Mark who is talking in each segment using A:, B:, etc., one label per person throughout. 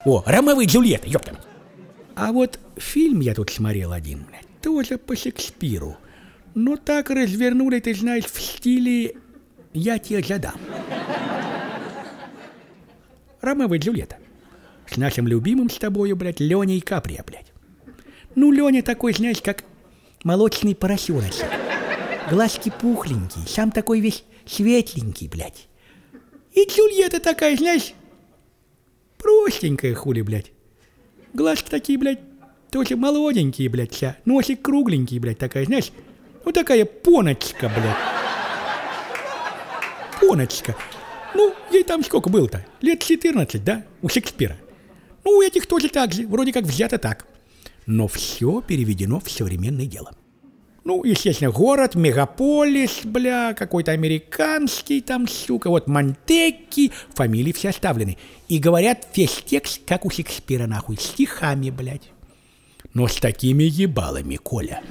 A: О, Ромео и Джульетта, ёпта. А вот фильм я тут смотрел один, блядь, тоже по Шекспиру. Но так развернули, ты знаешь, в стиле «Я тебе задам». Ромео и Джульетта. С нашим любимым с тобою, блядь, Леней Каприо, блядь. Ну, Леня такой, знаешь, как молочный поросеночек. Глазки пухленькие, сам такой весь светленький, блядь. И Джульетта такая, знаешь, простенькая хули, блядь. Глазки такие, блядь, тоже молоденькие, блядь, вся. Носик кругленький, блядь, такая, знаешь, ну такая поночка, блядь. Поночка. Ну, ей там сколько было-то? Лет 14, да? У Шекспира. Ну, у этих тоже так же, вроде как взято так. Но все переведено в современное дело. Ну, естественно, город, мегаполис, бля, какой-то американский там, сука, вот Монтекки, фамилии все оставлены. И говорят весь текст, как у Шекспира, нахуй, стихами, блядь. Но с такими ебалами, Коля.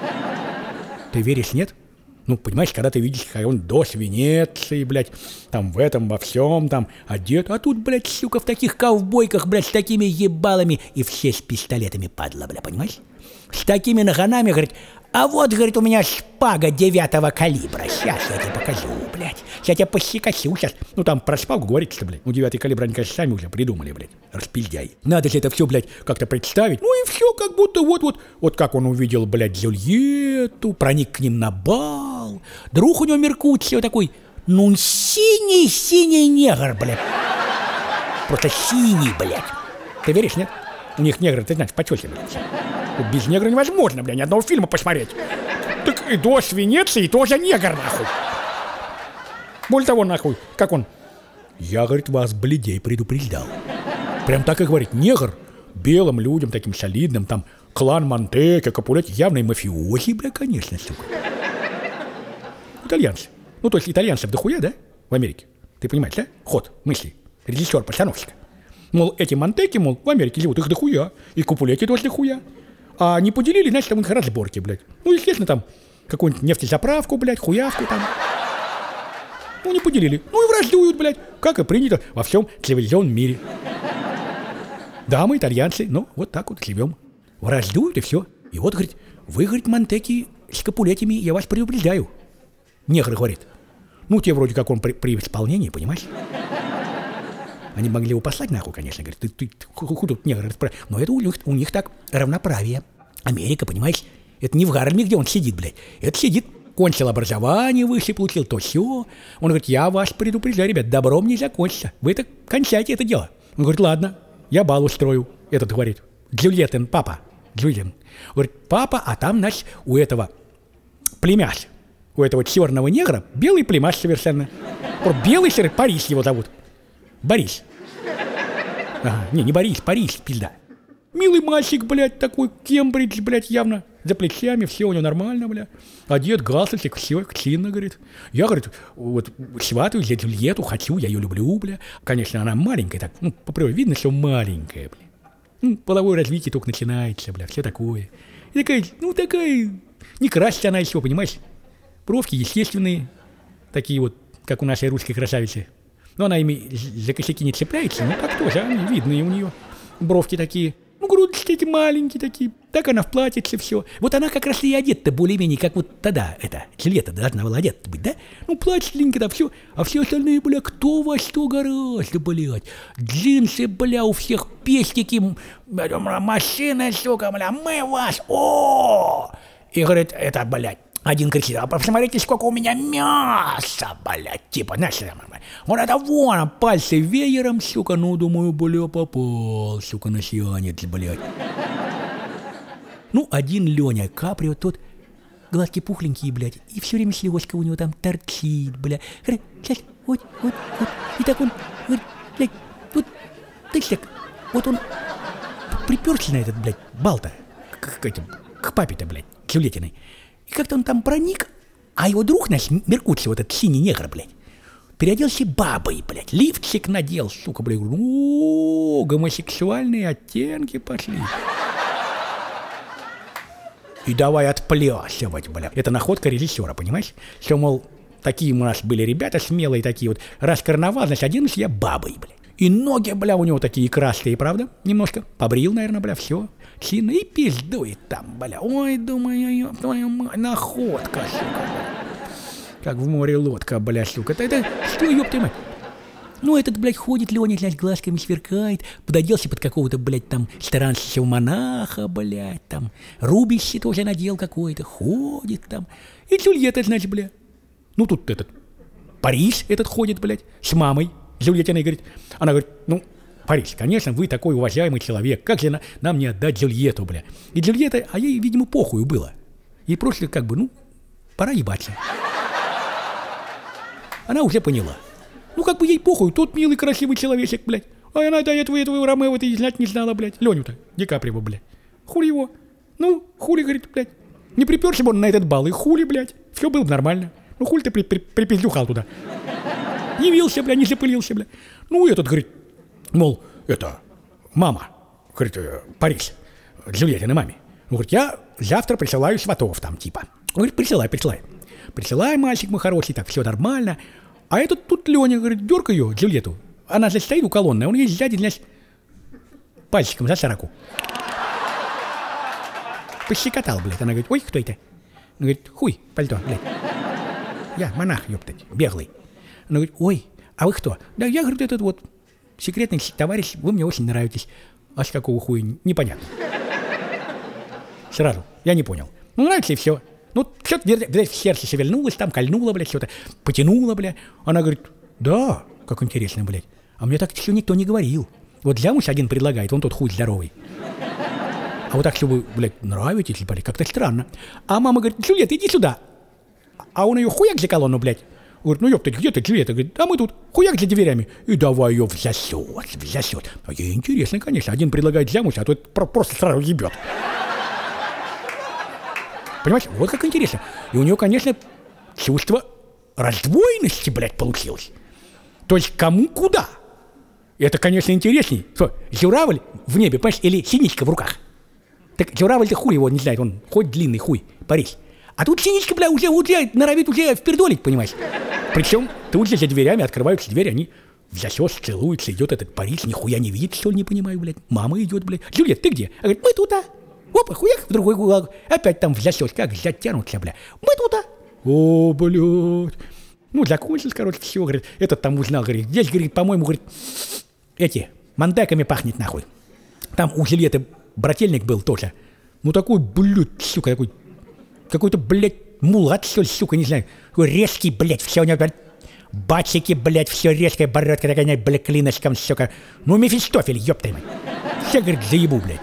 A: Ты веришь, нет? Ну, понимаешь, когда ты видишь, как он до Венеции, блядь, там в этом, во всем, там, одет, а тут, блядь, сука, в таких ковбойках, блядь, с такими ебалами, и все с пистолетами, падла, бля, понимаешь? С такими нагонами, говорит, а вот, говорит, у меня шпага 9-го калибра, сейчас я тебе покажу, блядь, сейчас я тебя посекачу, сейчас, ну, там про шпагу говорится, блядь, ну, 9-й калибр, они, конечно, сами уже придумали, блядь, распиздяй. Надо же это все, блядь, как-то представить, ну, и все, как будто вот как он увидел, блядь, Джульетту, проник к ним на бал, друг у него Меркуцио такой, ну, синий негр, блядь, просто синий, блядь, ты веришь, нет? У них негры, ты знаешь, почёте, блядь. Без негра невозможно, блядь, ни одного фильма посмотреть. Так и до Венеции тоже негр, нахуй. Более того, нахуй, как он? Я, говорит, вас, блядей, предупреждал. Прям так и говорит, негр белым людям, таким солидным, там, клан Монтекки, Капулетти, явный мафиози, бля, конечно, сука. Итальянцы. Ну, то есть итальянцев дохуя, да, в Америке? Ты понимаешь, да? Ход мысли. Режиссер, постановщик. Мол, эти Монтекки, мол, в Америке живут, их дохуя. И Капулетти тоже дохуя. А не поделили, значит, там у них разборки, блядь. Ну, естественно, там какую-нибудь нефтезаправку, блядь, хуявку там. Ну, не поделили. Ну, и враждуют, блядь, как и принято во всем цивилизованном мире. Да, мы итальянцы, ну, вот так вот живем. Враждуют и все. И вот, говорит, вы, говорит, Монтекки с Капулеттями, я вас предупреждаю. Негр говорит, ну, те вроде как он при исполнении, понимаешь? Они могли его послать нахуй, конечно, говорит, ты хуй тут негр, но это у них так равноправие. Америка, понимаешь, это не в Гарлеме, где он сидит, блядь, это сидит, кончил образование выше, получил то все. Он говорит, я вас предупреждаю, ребят, добром не закончится, вы это кончайте это дело. Он говорит, ладно, я бал устрою, этот говорит, Джульеттин, папа, Джульеттин. Говорит, папа, а там, значит, у этого племяш, у этого черного негра белый племяш совершенно. Белый, Париж его зовут. Борис. Ага, не Борис, Париж, пизда. Милый мальчик, блядь, такой Кембридж, блядь, явно за плечами, все у него нормально, блядь. Одет, галстучек, все, чинно, говорит. Я, говорит, вот сватаю за Джульетту, хочу, я ее люблю, блядь. Конечно, она маленькая, так, ну, по природе видно, что маленькая, блядь. Ну, половое развитие только начинается, блядь, все такое. И такая, ну, такая, не красится она еще, понимаешь? Бровки естественные, такие вот, как у нашей русской красавицы. Но она ими за косяки не цепляется, ну так тоже, они видные у нее. Бровки такие, ну грудочки эти маленькие такие, так она в платьице все. Вот она как раз и одета более-менее, как вот тогда, Джульетта должна была одета быть, да? Ну платье, да, все. А все остальные, бля, кто во что гораздо, блядь. Джинсы, бля, у всех пестики, машины, сука, бля, мы вас, о! И говорит, это, блядь. Один кричит, а посмотрите, сколько у меня мяса, блядь, типа, знаешь, вот это вон, пальцы веером, сука, ну, думаю, бля, попал, сука, на сеанец, блядь. Ну, один Леня Каприо, тот, глазки пухленькие, блядь, и все время слезка у него там торчит, блядь. Сейчас, вот, и так он, говорит, блядь, вот, так, вот он приперся на этот, блядь, бал-то, к папе-то, блядь, Джульеттиной. И как-то он там проник, а его друг наш, Меркуцио, вот этот синий негр, блядь, переоделся бабой, блядь, лифчик надел, сука, блядь, о, гомосексуальные оттенки пошли. И давай отплясывать, блядь. Это находка режиссера, понимаешь? Что, мол, такие у нас были ребята смелые такие вот, раз карнавал, значит, оденусь я бабой, блядь. И ноги, бля, у него такие красные, правда? Немножко. Побрил, наверное, бля, все. Чины и пиздует там, бля. Ой, думаю, твою мать, находка, сука, бля. Как в море лодка, бля, сука. Это что, ёб твою мать? Ну, этот, блядь, ходит, Леня, блядь, глазками сверкает, пододелся под какого-то, блядь, там, старанщего монаха, блядь, там, рубище тоже надел какой-то, ходит там. И Джульетта, значит, бля. Ну, тут этот, Париж этот ходит, блядь, с мамой. Джульетта, она говорит, ну, Париж, конечно, вы такой уважаемый человек, как же нам не отдать Джульетту, бля. И Джульетта, а ей, видимо, похую было. Ей просто, как бы, ну, пора ебаться. Она уже поняла. Ну, как бы ей похуй, тот милый, красивый человечек, блядь. А она до этого Ромео-то и знать не знала, блядь. Леню-то, Ди Каприо, блядь. Хули его. Ну, хули, говорит, блядь. Не приперся бы он на этот бал, и хули, блядь. Все было бы нормально. Ну, хули ты припиздюхал туда. Явился, блядь, не запылился, блядь. Ну, этот, говорит, мол, это, мама, говорит, Париж, Джульеттиной маме. Ну, говорит, я завтра присылаю сватов там, типа. Он говорит, присылай. Присылай, мальчик мой хороший, так, все нормально. А этот тут Леня, говорит, дерг ее, Джульетту. Она, значит, стоит у колонны, а он ей сзади, значит, пальчиком за сороку. Пощекотал, блядь. Она говорит, ой, кто это? Она говорит, хуй, пальто, блядь. Я монах, ёптать, беглый. Она говорит, ой, а вы кто? Да я, говорит, этот вот секретный товарищ, вы мне очень нравитесь. А с какого хуя, непонятно. Сразу, я не понял. Ну, нравится и все. Ну, что-то, видать, в сердце шевельнулось, там кольнуло, блядь, что-то потянуло, блядь. Она говорит, да, как интересно, блядь. А мне так еще никто не говорил. Вот замуж один предлагает, он тот хуй здоровый. А вот так, что вы, блядь, нравитесь, блядь, как-то странно. А мама говорит, Джульетта, иди сюда. А он ее хуяк за колонну, блядь. Говорит, ну ёпта, где ты, Джульетта? Говорит, а мы тут, хуяк за дверями. И давай ее взясет. А ей интересно, конечно, один предлагает замуж, а тот просто сразу ебет. Понимаете, вот как интересно. И у нее, конечно, чувство раздвоенности, блядь, получилось. То есть кому куда? Это, конечно, интересней. Что, журавль в небе, понимаешь, или синичка в руках? Так журавль-то хуй его не знает, он хоть длинный хуй, Париж. А тут синичка, бля, уже норовит уже впердолить, понимаешь? Причем тут же за дверями открываются двери, они взясёс, целуются, идет этот Париж, нихуя не видит, что ли, не понимаю, блядь. Мама идет, блядь. Джульетта, ты где? Она говорит, мы тут, а. Опа, хуяк, в другой угол. Опять там взясёс, как затянутся, бля. Мы тут, а. О, блядь. Ну, закончилось, короче, все, говорит. Этот там узнал, говорит, здесь, говорит, по-моему, говорит, эти, мандаками пахнет, нахуй. Там у Джульетты брательник был тоже. Ну, такой, блядь, сука, такой, какой-то, блядь, мулат, что ли, сука, не знаю. Такой резкий, блядь, все у него, блядь, бачики, блядь, все резкая бородка такая, блядь, клиночком, сука. Ну, Мефистофель, ёпта мать. Все, говорит, заебу, блядь.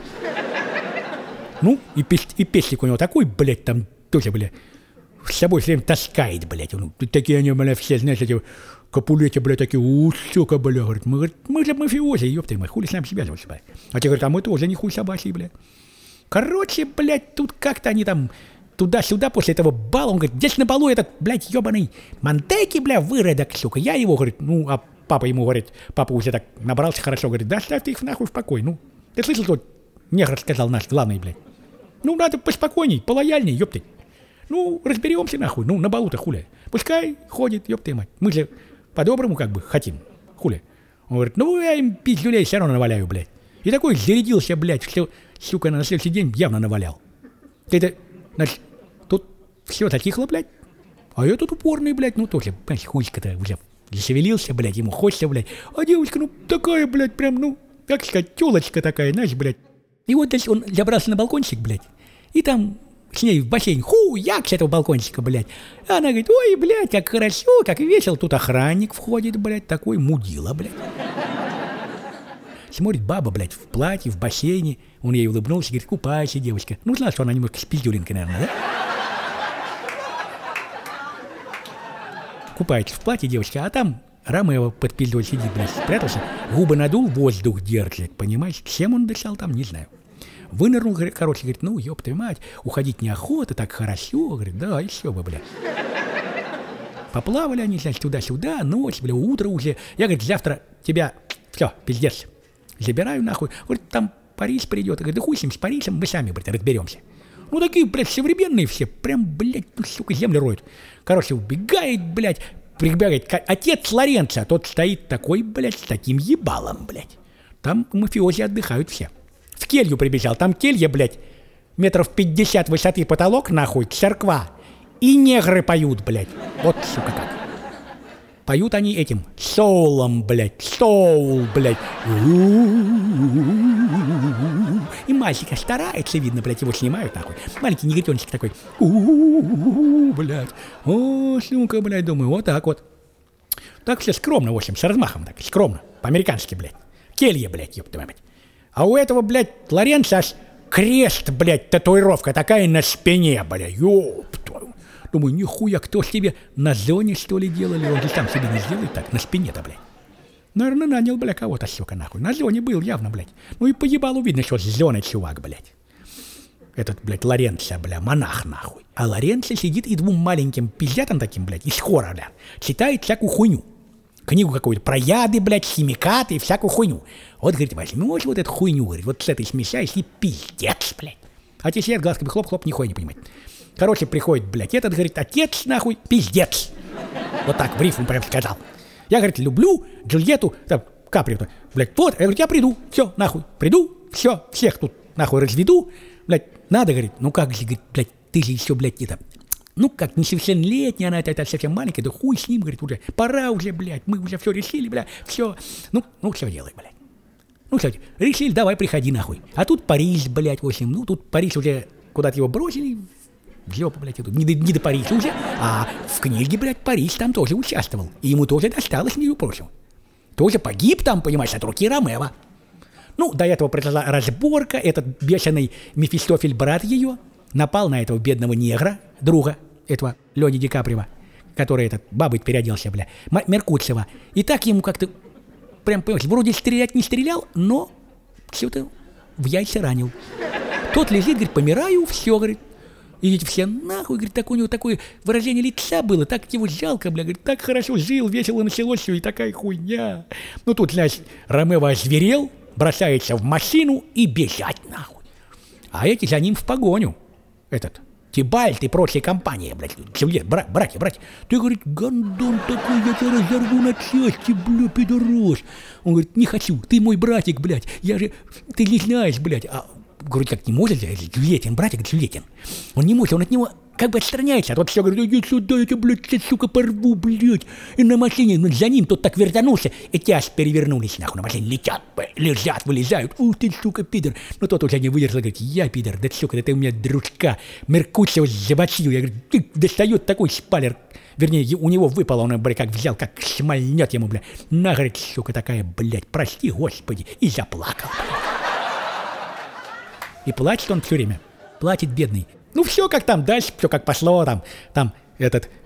A: Ну, и пестик у него такой, блядь, там тоже, блядь, с собой все время таскает, блядь. Ну, такие они, блядь, все, знаешь, эти капулети, блядь, такие, сука, блядь, говорит, мы же мафиози, ёпта мать, хули с нами связываться, блядь. А те говорят, а мы тоже не хуй собачий, блядь. Короче, блядь, тут как-то они там туда-сюда после этого бала, он говорит, здесь на балу этот, блядь, ебаный Монтеки, блядь, выродок, сука. Я его, говорит, ну, а папа ему говорит, папа уже так набрался хорошо, говорит, да оставь ты их нахуй в покой, ну. Ты слышал, что негр сказал наш главный, блядь? Ну, надо поспокойней, полояльней, ёпты. Ну, разберемся, нахуй, ну, на балу-то, хули. Пускай ходит, ёпты мать. Мы же по-доброму как бы хотим, хули. Он говорит, ну, я им пиздюлей все равно наваляю, блядь. И такой зарядился, блядь, все, сука, на следующий день явно навалял. Это, значит, тут все затихло, блядь. А этот упорный, блядь, ну, тоже, понимаешь, хуйка-то уже зашевелился, блядь, ему хочется, блядь. А девочка, ну, такая, блядь, прям, ну, как сказать, тёлочка такая, знаешь, блядь. И вот, значит, он забрался на балкончик, блядь, и там с ней в бассейн, хуяк с этого балкончика, блядь. А она говорит, ой, блядь, как хорошо, как весело. Тут охранник входит, блядь, такой мудила, блядь. Смотрит баба, блядь, в платье, в бассейне. Он ей улыбнулся, говорит, купайся, девочка. Ну, знал, что она немножко с пиздюлинкой, наверное, да? Купается в платье, девочка, а там Ромео под пиздой сидит, блядь, спрятался, губы надул, воздух держит, понимаешь? Чем он дышал там, не знаю. Вынырнул, короче, говорит, ну, ёб твою мать, уходить неохота, так хорошо, говорит, да, и все бы, блядь. Поплавали они, значит, туда-сюда, ночь, бля, утро уже. Я, говорит, завтра тебя, все, пиздец, забираю нахуй. Говорит, там Париж придет. Я говорю, да хуй с ним, с Парижем, мы сами, блядь, разберемся. Ну, такие, блядь, современные все, прям, блядь, ну, сука, землю роют. Короче, убегает, блядь, прибегает отец Лоренцо, тот стоит такой, блядь, с таким ебалом, блядь. Там мафиози отдыхают все. В келью прибежал, там келья, блядь, метров 50 высоты потолок, нахуй, церква. И негры поют, блядь. Вот, сука, как. Поют они этим соулом, блядь, соул, блядь. И мальчика старается, видно, блядь, его снимают, нахуй. Маленький негритеночек такой. Блядь. О, сука, блядь, думаю, вот так вот. Так все скромно, в общем, с размахом так, скромно. По-американски, блядь. Келья, блядь, ёб твою мать. А у этого, блядь, Лоренцо аж крест, блядь, татуировка такая на спине, блядь. Ёб твою. Думаю, нихуя, кто ж тебе на зоне, что ли, делали? Он же сам себе не сделает так, на спине-то, блядь. Наверное, нанял, бля, кого-то, сука, нахуй. На зоне был явно, блядь. Ну и по ебалу видно, что с зоны чувак, блядь. Этот, блядь, Лоренцо, бля, монах, нахуй. А Лоренцо сидит и двум маленьким пиздятам таким, блядь, из хора, бля, читает всякую хуйню. Книгу какую-то про яды, блядь, химикаты и всякую хуйню. Вот, говорит, возьмешь вот эту хуйню, говорит, вот с этой смешаешь и пиздец, блядь. Отец сидит глазками хлоп-хлоп, нихуя не понимает. Короче, приходит, блядь, этот, говорит, отец, нахуй, пиздец. Вот так, в рифму прям сказал. Я, говорит, люблю Джульетту, там, Капри, блядь, вот, я говорю, я приду, все, нахуй, приду, все, всех тут, нахуй, разведу, блядь, надо, говорит, ну как же, говорит, блядь, ты же еще, блядь, это, ну как, несовершеннолетняя она, это совсем маленькая, да хуй с ним, говорит, уже, пора уже, блядь, мы уже все решили, блядь, все, ну все делай, блядь. Ну, кстати, решили, давай, приходи, нахуй. А тут Париж, блядь, в общем, ну, тут Париж уже куда-то его бросили, в жопу, блядь, не до Парижа уже, а в книге, блядь, Париж там тоже участвовал. И ему тоже досталось, между прочим. Тоже погиб там, понимаешь, от руки Ромео. Ну, до этого произошла разборка, этот бешеный Мефистофель, брат ее, напал на этого бедного негра, друга этого Лёни Ди Каприо, который этот бабой переоделся, бля, Меркуцева. И так ему как-то, прям, понимаешь, вроде стрелять не стрелял, но что-то в яйца ранил. Тот лежит, говорит, помираю, все, говорит. Идите все нахуй, говорит, так у него такое выражение лица было, так его жалко, бля, говорит, так хорошо жил, весело началось все, и такая хуйня. Ну тут, значит, Ромео озверел, бросается в машину и бежать нахуй. А эти за ним в погоню. Этот, Тибальт и прочая компания, блядь, братья. Ты, говорит, гандон такой, я тебя разорву на части, бля, пидорос. Он говорит, не хочу, ты мой братик, блядь, ты не знаешь, блядь, говорит, как не может, Джульеттин, братик Джульеттин. Он не может, он от него как бы отстраняется. А тот все говорит, иди сюда, я тебя, блядь, сука, порву, блядь. И на машине, за ним тот так вертанулся, и те аж перевернулись, нахуй, на машине летят, лежат, вылезают. Ух ты, сука, пидор. Но тот уже не выдержал, говорит, я пидор, да сука, да ты у меня дружка. Меркуцева замочил. Я говорю, ты достает такой шпалер. Вернее, у него выпало, он, блядь, как взял, как шмальнет ему, блядь. На, говорит, сука, такая, блядь, прости, господи. И заплакал, блядь. И плачет он все время. Плачет бедный. Ну все как там дальше, все как пошло, там этот